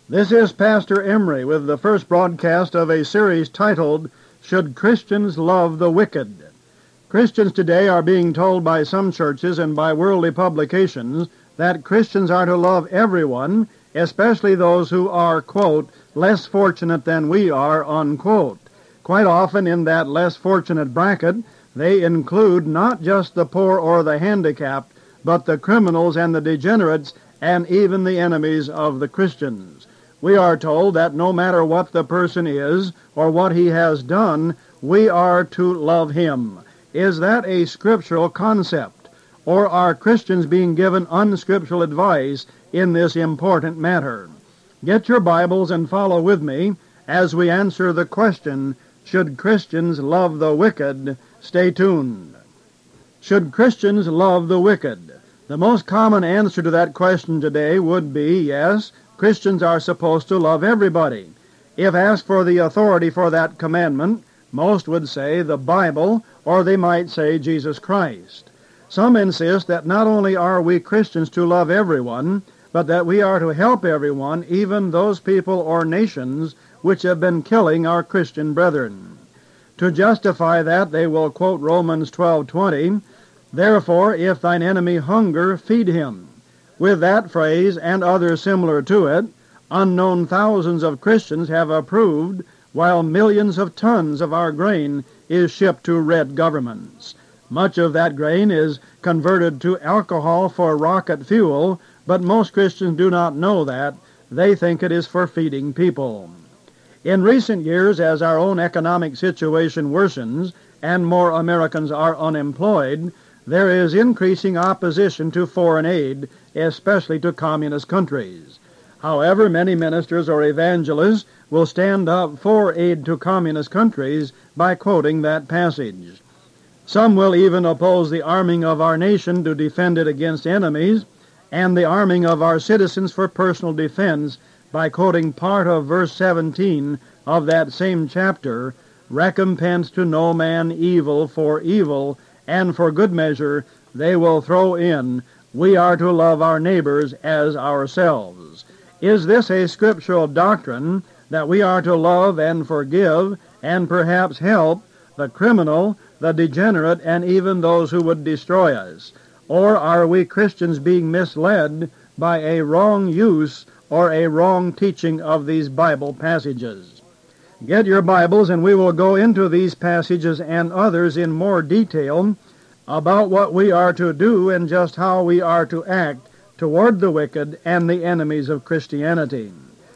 This is Pastor Emery with the first broadcast of a series titled, Should Christians Love the Wicked? Christians today are being told by some churches and by worldly publications that Christians are to love everyone, especially those who are, quote, less fortunate than we are, unquote. Quite often in that less fortunate bracket, they include not just the poor or the handicapped, but the criminals and the degenerates and even the enemies of the Christians. We are told that no matter what the person is or what he has done, we are to love him. Is that a scriptural concept, or are Christians being given unscriptural advice in this important matter? Get your Bibles and follow with me as we answer the question, should Christians love the wicked? Stay tuned. Should Christians love the wicked? The most common answer to that question today would be yes, Christians are supposed to love everybody. If asked for the authority for that commandment, most would say the Bible, or they might say Jesus Christ. Some insist that not only are we Christians to love everyone, but that we are to help everyone, even those people or nations which have been killing our Christian brethren. To justify that, they will quote Romans 12:20, "Therefore, if thine enemy hunger, feed him." With that phrase and others similar to it, unknown thousands of Christians have approved, while millions of tons of our grain is shipped to red governments. Much of that grain is converted to alcohol for rocket fuel, but most Christians do not know that. They think it is for feeding people. In recent years, as our own economic situation worsens and more Americans are unemployed, there is increasing opposition to foreign aid, especially to communist countries. However, many ministers or evangelists will stand up for aid to communist countries by quoting that passage. Some will even oppose the arming of our nation to defend it against enemies, and the arming of our citizens for personal defense by quoting part of verse 17 of that same chapter, "Recompense to no man evil, and for good measure they will throw in, we are to love our neighbors as ourselves." Is this a scriptural doctrine that we are to love and forgive and perhaps help the criminal, the degenerate, and even those who would destroy us? Or are we Christians being misled by a wrong use or a wrong teaching of these Bible passages? Get your Bibles and we will go into these passages and others in more detail about what we are to do and just how we are to act toward the wicked and the enemies of Christianity.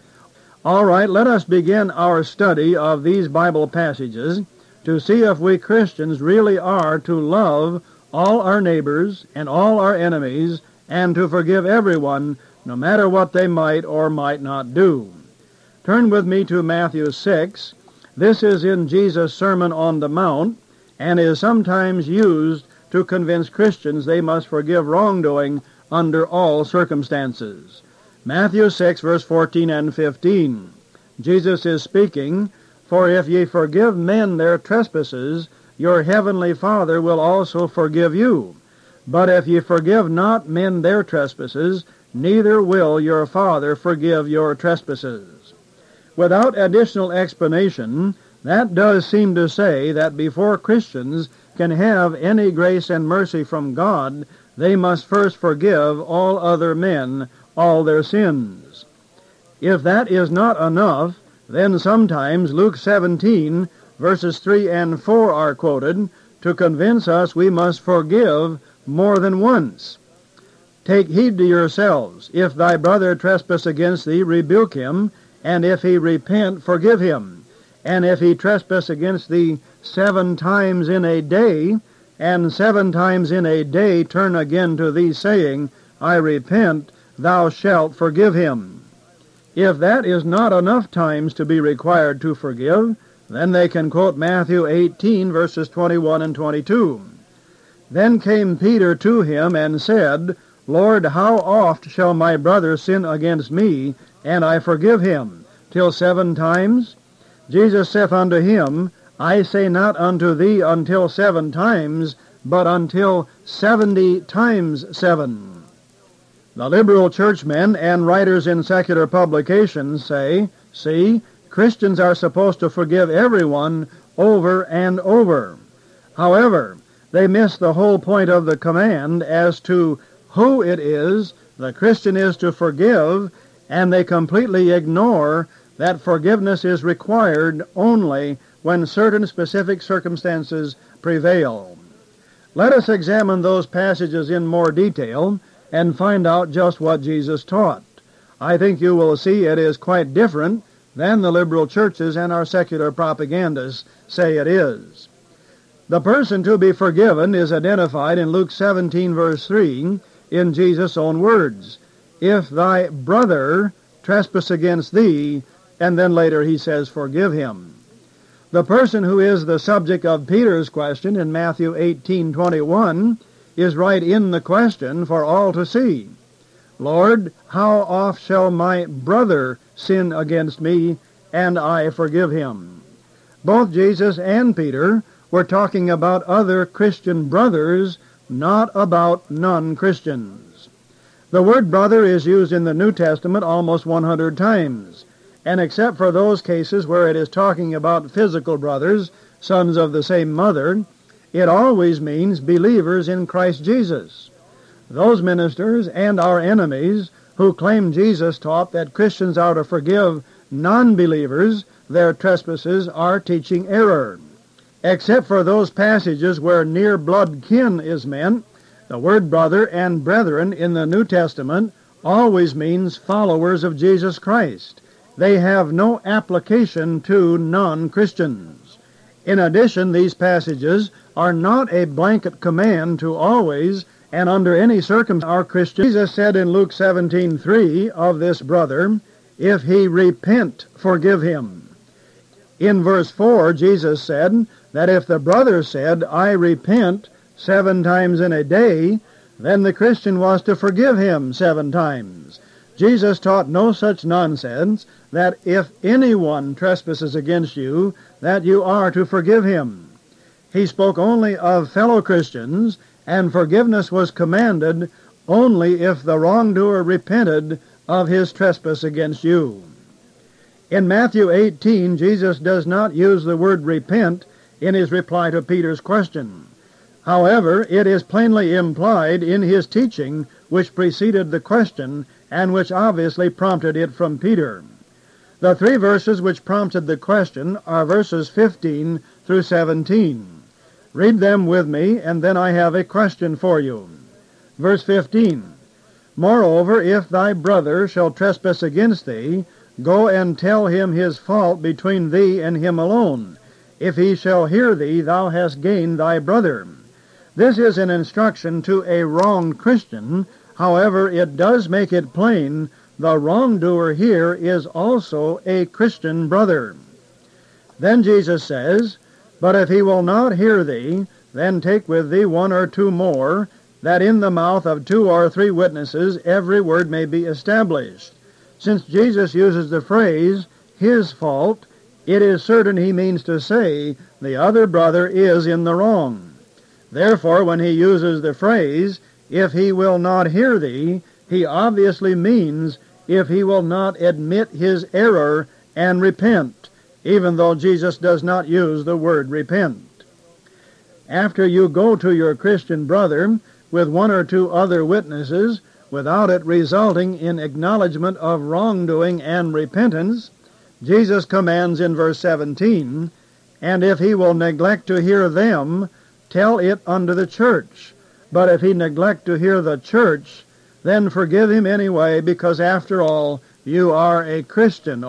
All right, let us begin our study of these Bible passages to see if we Christians really are to love all our neighbors and all our enemies and to forgive everyone, no matter what they might or might not do. Turn with me to Matthew 6. This is in Jesus' Sermon on the Mount and is sometimes used to convince Christians they must forgive wrongdoing under all circumstances. Matthew 6, verse 14 and 15. Jesus is speaking, "For if ye forgive men their trespasses, your heavenly Father will also forgive you. But if ye forgive not men their trespasses, neither will your Father forgive your trespasses." Without additional explanation, that does seem to say that before Christians can have any grace and mercy from God, they must first forgive all other men all their sins. If that is not enough, then sometimes Luke 17, verses 3 and 4 are quoted to convince us we must forgive more than once. "Take heed to yourselves. If thy brother trespass against thee, rebuke him, and if he repent, forgive him. And if he trespass against thee 7 times in a day, and 7 times in a day turn again to thee, saying, I repent, thou shalt forgive him." If that is not enough times to be required to forgive, then they can quote Matthew 18, verses 21 and 22. "Then came Peter to him and said, Lord, how oft shall my brother sin against me, and I forgive him? Till 7 times? Jesus saith unto him, I say not unto thee until 7 times, but until 70 times 7. The liberal churchmen and writers in secular publications say, see, Christians are supposed to forgive everyone over and over. However, they miss the whole point of the command as to who it is the Christian is to forgive, and they completely ignore that forgiveness is required only when certain specific circumstances prevail. Let us examine those passages in more detail and find out just what Jesus taught. I think you will see it is quite different than the liberal churches and our secular propagandists say it is. The person to be forgiven is identified in Luke 17, verse 3, in Jesus' own words. If thy brother trespass against thee, and then later he says, forgive him. The person who is the subject of Peter's question in Matthew 18:21 is right in the question for all to see. Lord, how oft shall my brother sin against me, and I forgive him? Both Jesus and Peter were talking about other Christian brothers, not about non-Christians. The word brother is used in the New Testament almost 100 times, and except for those cases where it is talking about physical brothers, sons of the same mother, it always means believers in Christ Jesus. Those ministers and our enemies who claim Jesus taught that Christians are to forgive non-believers their trespasses are teaching error. Except for those passages where near blood kin is meant, the word brother and brethren in the New Testament always means followers of Jesus Christ. They have no application to non-Christians. In addition, these passages are not a blanket command to always and under any circumstance are Christians. Jesus said in Luke 17:3 of this brother, if he repent, forgive him. In verse 4, Jesus said that if the brother said, I repent 7 times in a day, then the Christian was to forgive him 7 times. Jesus taught no such nonsense that if anyone trespasses against you, that you are to forgive him. He spoke only of fellow Christians, and forgiveness was commanded only if the wrongdoer repented of his trespass against you. In Matthew 18, Jesus does not use the word repent in his reply to Peter's question. However, it is plainly implied in his teaching which preceded the question and which obviously prompted it from Peter. The 3 verses which prompted the question are verses 15 through 17. Read them with me, and then I have a question for you. Verse 15, Moreover, if thy brother shall trespass against thee, go and tell him his fault between thee and him alone. If he shall hear thee, thou hast gained thy brother. This is an instruction to a wronged Christian. However, it does make it plain the wrongdoer here is also a Christian brother. Then Jesus says, But if he will not hear thee, then take with thee 1 or 2 more, that in the mouth of 2 or 3 witnesses every word may be established. Since Jesus uses the phrase, his fault, it is certain he means to say the other brother is in the wrong. Therefore, when he uses the phrase, if he will not hear thee, he obviously means if he will not admit his error and repent, even though Jesus does not use the word repent. After you go to your Christian brother with 1 or 2 other witnesses, without it resulting in acknowledgement of wrongdoing and repentance, Jesus commands in verse 17, And if he will neglect to hear them, tell it unto the church. But if he neglect to hear the church, then forgive him anyway, because after all, you are a Christian.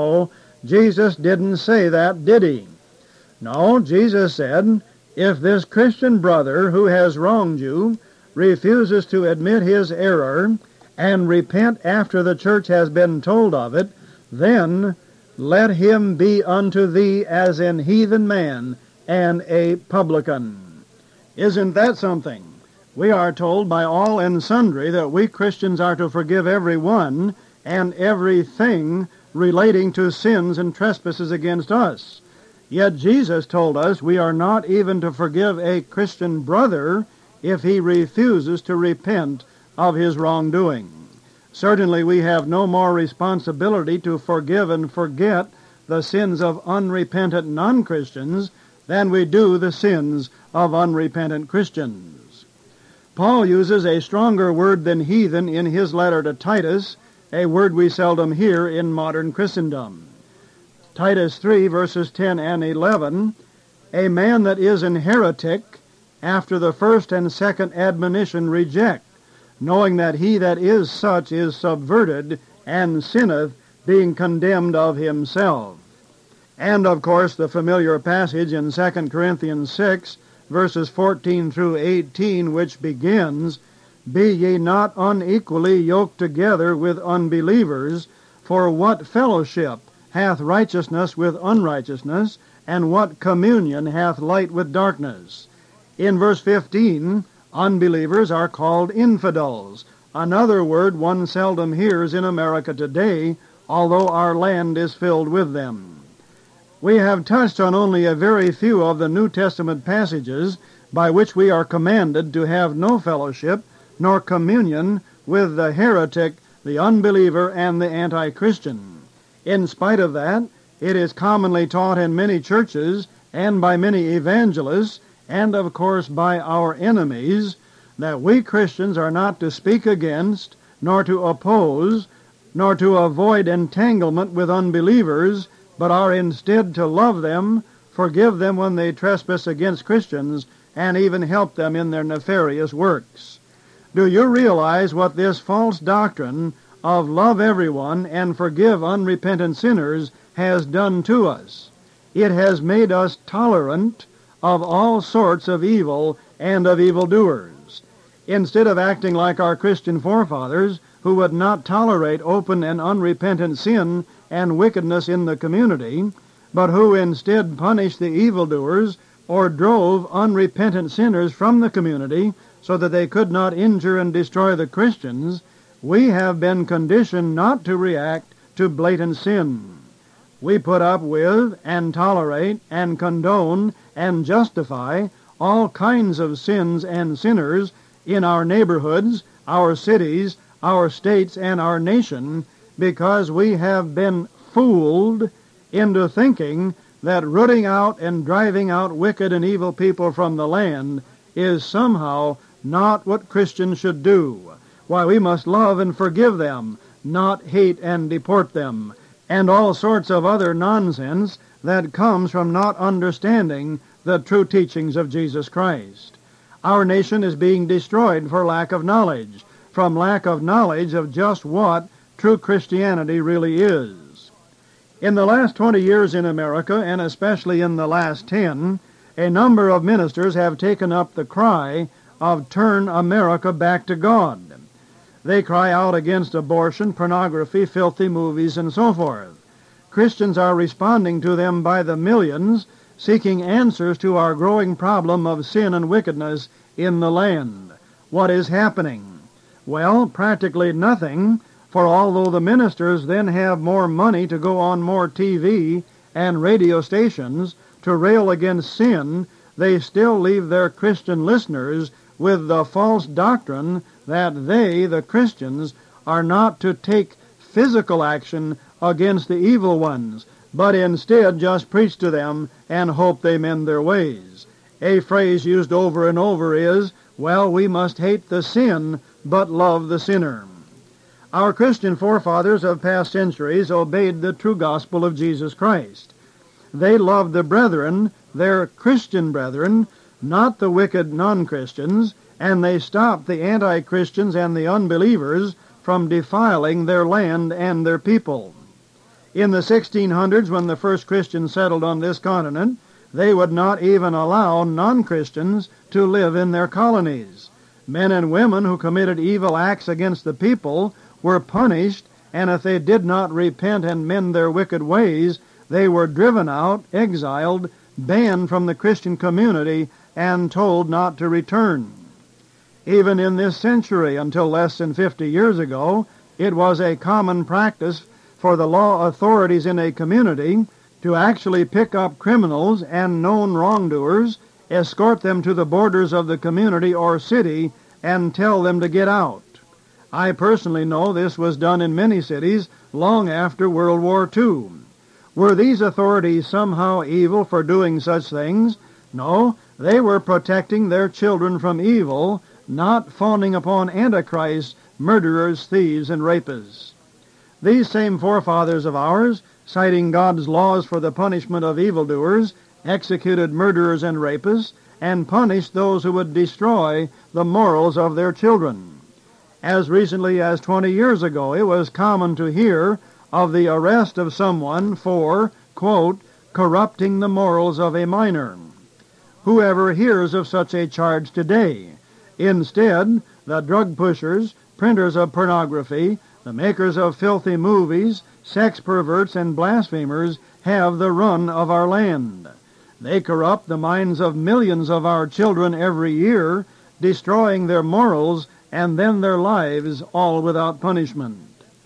Jesus didn't say that, did he? No, Jesus said, if this Christian brother who has wronged you refuses to admit his error and repent after the church has been told of it, then let him be unto thee as an heathen man and a publican. Isn't that something? We are told by all and sundry that we Christians are to forgive everyone and everything relating to sins and trespasses against us. Yet Jesus told us we are not even to forgive a Christian brother if he refuses to repent of his wrongdoing. Certainly we have no more responsibility to forgive and forget the sins of unrepentant non-Christians than we do the sins of unrepentant Christians. Paul uses a stronger word than heathen in his letter to Titus, a word we seldom hear in modern Christendom. Titus 3, verses 10 and 11, "A man that is an heretic, after the first and second admonition reject, knowing that he that is such is subverted, and sinneth, being condemned of himself." And, of course, the familiar passage in 2 Corinthians 6, verses 14 through 18, which begins, "Be ye not unequally yoked together with unbelievers, for what fellowship hath righteousness with unrighteousness, and what communion hath light with darkness?" In verse 15, unbelievers are called infidels, another word one seldom hears in America today, although our land is filled with them. We have touched on only a very few of the New Testament passages by which we are commanded to have no fellowship nor communion with the heretic, the unbeliever, and the anti-Christian. In spite of that, it is commonly taught in many churches and by many evangelists, and of course by our enemies, that we Christians are not to speak against, nor to oppose, nor to avoid entanglement with unbelievers, but are instead to love them, forgive them when they trespass against Christians, and even help them in their nefarious works. Do you realize what this false doctrine of love everyone and forgive unrepentant sinners has done to us? It has made us tolerant of all sorts of evil and of evildoers. Instead of acting like our Christian forefathers, who would not tolerate open and unrepentant sin and wickedness in the community, but who instead punished the evildoers or drove unrepentant sinners from the community so that they could not injure and destroy the Christians, we have been conditioned not to react to blatant sin. We put up with and tolerate and condone and justify all kinds of sins and sinners in our neighborhoods, our cities, our states, and our nation, because we have been fooled into thinking that rooting out and driving out wicked and evil people from the land is somehow not what Christians should do. Why, we must love and forgive them, not hate and deport them, and all sorts of other nonsense that comes from not understanding the true teachings of Jesus Christ. Our nation is being destroyed for lack of knowledge, from lack of knowledge of just what true Christianity really is. In the last 20 years in America, and especially in the last 10, a number of ministers have taken up the cry of turn America back to God. They cry out against abortion, pornography, filthy movies, and so forth. Christians are responding to them by the millions, seeking answers to our growing problem of sin and wickedness in the land. What is happening? Well, practically nothing, for although the ministers then have more money to go on more TV and radio stations to rail against sin, they still leave their Christian listeners with the false doctrine that they, the Christians, are not to take physical action against the evil ones, but instead just preach to them and hope they mend their ways. A phrase used over and over is, well, we must hate the sin, but love the sinner. Our Christian forefathers of past centuries obeyed the true gospel of Jesus Christ. They loved the brethren, their Christian brethren, not the wicked non-Christians, and they stopped the anti-Christians and the unbelievers from defiling their land and their people. In the 1600s, when the first Christians settled on this continent, they would not even allow non-Christians to live in their colonies. Men and women who committed evil acts against the people were punished, and if they did not repent and mend their wicked ways, they were driven out, exiled, banned from the Christian community, and told not to return. Even in this century, until less than 50 years ago, it was a common practice for the law authorities in a community to actually pick up criminals and known wrongdoers, escort them to the borders of the community or city, and tell them to get out. I personally know this was done in many cities long after World War II. Were these authorities somehow evil for doing such things? No, they were protecting their children from evil, not fawning upon Antichrist, murderers, thieves, and rapists. These same forefathers of ours, citing God's laws for the punishment of evildoers, executed murderers and rapists, and punished those who would destroy the morals of their children. As recently as 20 years ago, it was common to hear of the arrest of someone for, quote, corrupting the morals of a minor. Whoever hears of such a charge today? Instead, the drug pushers, printers of pornography, the makers of filthy movies, sex perverts, and blasphemers have the run of our land. They corrupt the minds of millions of our children every year, destroying their morals and then their lives, all without punishment.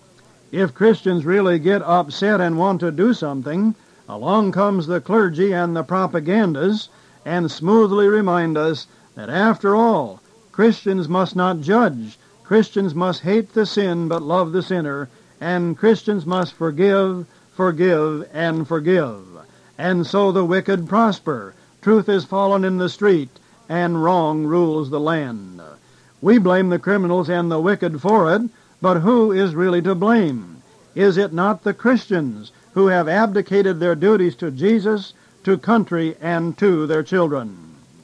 If Christians really get upset and want to do something, along comes the clergy and the propagandists and smoothly remind us that after all, Christians must not judge, Christians must hate the sin but love the sinner, and Christians must forgive, forgive, and forgive. And so the wicked prosper, truth is fallen in the street, and wrong rules the land. We blame the criminals and the wicked for it, but who is really to blame? Is it not the Christians who have abdicated their duties to Jesus, to country, and to their children?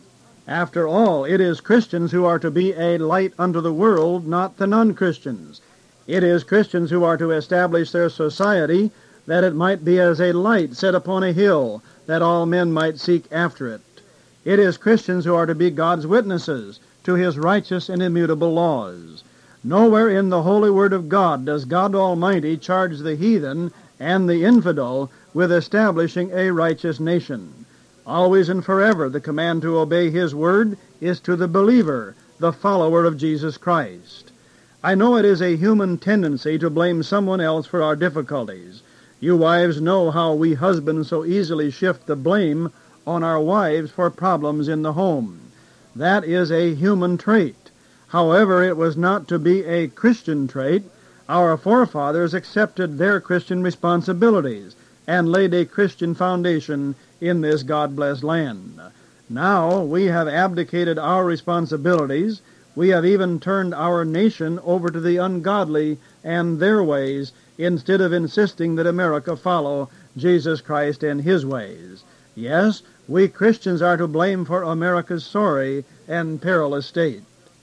After all, it is Christians who are to be a light unto the world, not the non-Christians. It is Christians who are to establish their society, that it might be as a light set upon a hill, that all men might seek after it. It is Christians who are to be God's witnesses to His righteous and immutable laws. Nowhere in the holy word of God does God Almighty charge the heathen and the infidel with establishing a righteous nation. Always and forever the command to obey His word is to the believer, the follower of Jesus Christ. I know it is a human tendency to blame someone else for our difficulties. You wives know how we husbands so easily shift the blame on our wives for problems in the home. That is a human trait. However, it was not to be a Christian trait. Our forefathers accepted their Christian responsibilities and laid a Christian foundation in this God-blessed land. Now we have abdicated our responsibilities. We have even turned our nation over to the ungodly and their ways, instead of insisting that America follow Jesus Christ and His ways. Yes, we Christians are to blame for America's sorry and perilous state.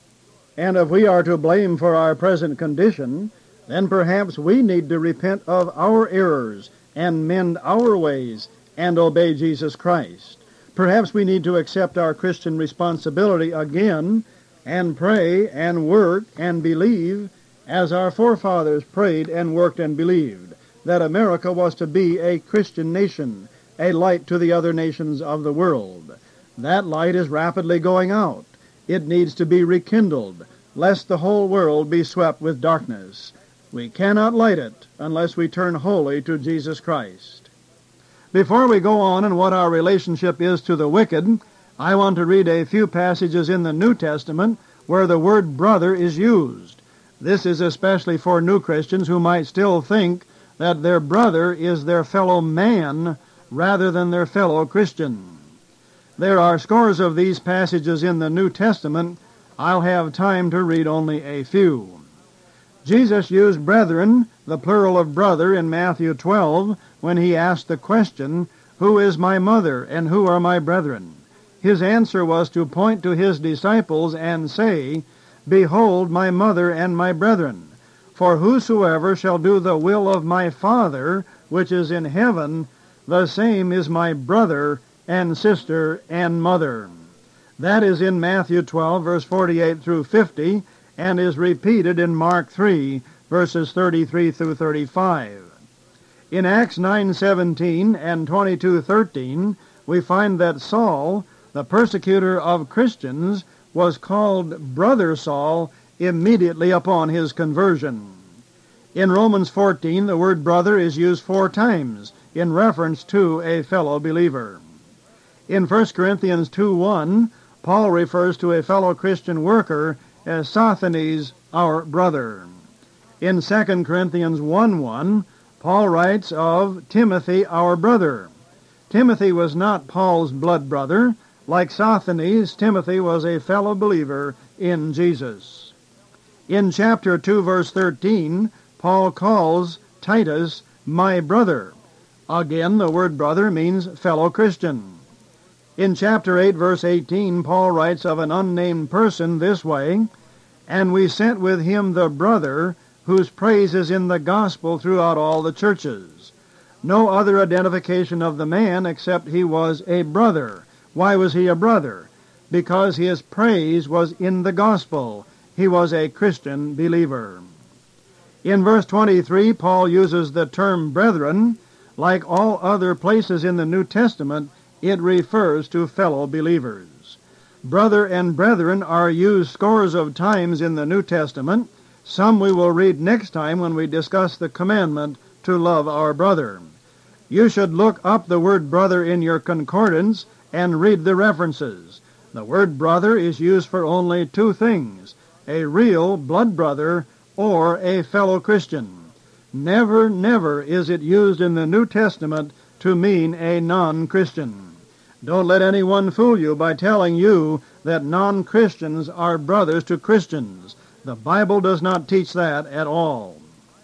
And if we are to blame for our present condition, then perhaps we need to repent of our errors and mend our ways and obey Jesus Christ. Perhaps we need to accept our Christian responsibility again and pray and work and believe as our forefathers prayed and worked and believed, that America was to be a Christian nation, a light to the other nations of the world. That light is rapidly going out. It needs to be rekindled, lest the whole world be swept with darkness. We cannot light it unless we turn wholly to Jesus Christ. Before we go on in what our relationship is to the wicked, I want to read a few passages in the New Testament where the word brother is used. This is especially for new Christians who might still think that their brother is their fellow man rather than their fellow Christian. There are scores of these passages in the New Testament. I'll have time to read only a few. Jesus used brethren, the plural of brother, in Matthew 12 when He asked the question, "Who is my mother and who are my brethren?" His answer was to point to His disciples and say, "Behold my mother and my brethren. For whosoever shall do the will of my Father, which is in heaven, the same is my brother and sister and mother." That is in Matthew 12, verse 48 through 50, and is repeated in Mark 3, verses 33 through 35. In Acts 9:17 and 22:13, we find that Saul, the persecutor of Christians, was called Brother Saul immediately upon his conversion. In Romans 14, the word brother is used 4 times in reference to a fellow believer. In 1 Corinthians 2:1, Paul refers to a fellow Christian worker as Sosthenes, our brother. In 2 Corinthians 1:1, Paul writes of Timothy, our brother. Timothy was not Paul's blood brother. Like Sosthenes, Timothy was a fellow believer in Jesus. In chapter 2, verse 13, Paul calls Titus my brother. Again, the word brother means fellow Christian. In chapter 8, verse 18, Paul writes of an unnamed person this way, "And we sent with him the brother, whose praise is in the gospel throughout all the churches." No other identification of the man except he was a brother. Why was he a brother? Because his praise was in the gospel. He was a Christian believer. In verse 23, Paul uses the term brethren. Like all other places in the New Testament, it refers to fellow believers. Brother and brethren are used scores of times in the New Testament. Some we will read next time when we discuss the commandment to love our brother. You should look up the word brother in your concordance and read the references. The word brother is used for only two things: a real blood brother or a fellow Christian. Never, never is it used in the New Testament to mean a non-Christian. Don't let anyone fool you by telling you that non-Christians are brothers to Christians. The Bible does not teach that at all.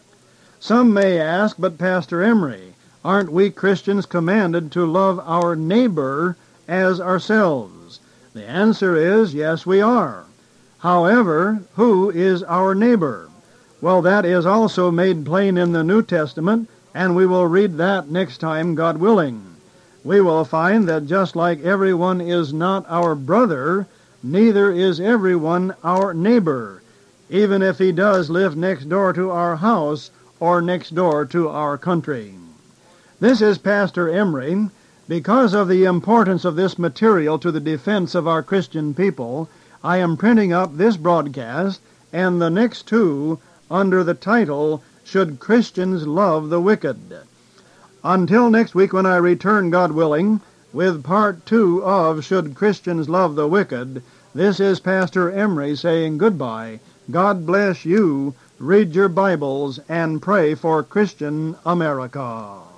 Some may ask, but Pastor Emery, aren't we Christians commanded to love our neighbor as ourselves? The answer is yes, we are. However, who is our neighbor? Well, that is also made plain in the New Testament, and we will read that next time, God willing. We will find that just like everyone is not our brother, neither is everyone our neighbor, even if he does live next door to our house or next door to our country. This is Pastor Emery. Because of the importance of this material to the defense of our Christian people, I am printing up this broadcast and the next two under the title, Should Christians Love the Wicked? Until next week when I return, God willing, with part 2 of Should Christians Love the Wicked, this is Pastor Emery saying goodbye. God bless you. Read your Bibles and pray for Christian America.